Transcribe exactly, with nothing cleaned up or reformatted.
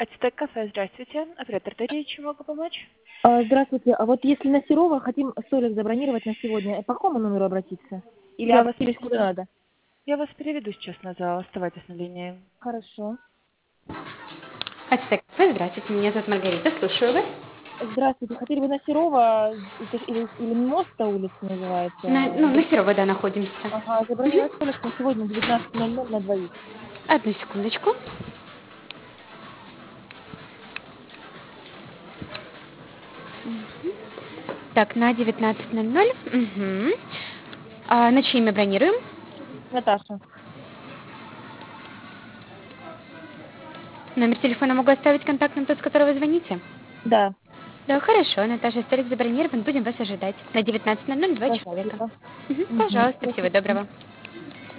Ацтек кафе, здравствуйте. Оператор Дарья, чем могу помочь? А, Здравствуйте. А вот если на Серова хотим столик забронировать на сегодня, по какому номеру обратиться? Или Я вас обратились куда переведу. надо? Я вас переведу сейчас на зал. Оставайтесь на линии. Хорошо. Ацтек кафе, здравствуйте, меня зовут Маргарита, слушаю вас. Здравствуйте. Хотели бы на Серова, это ж- или, или моста улица На, называется? ну, на Заб- Серова, да, находимся. Ага, Мгм. забронировать столик на сегодня девятнадцать ноль ноль на двоих. Одну секундочку. Так, на девятнадцать ноль ноль. Угу. А на чье имя бронируем? Наташа. Номер телефона могу оставить контактным, тот, с которого вы звоните? Да, Да, хорошо, Наташа, столик забронирован, будем вас ожидать. На девятнадцать ноль ноль два человека. спасибо. Мгм, Угу, пожалуйста, всего спасибо. доброго.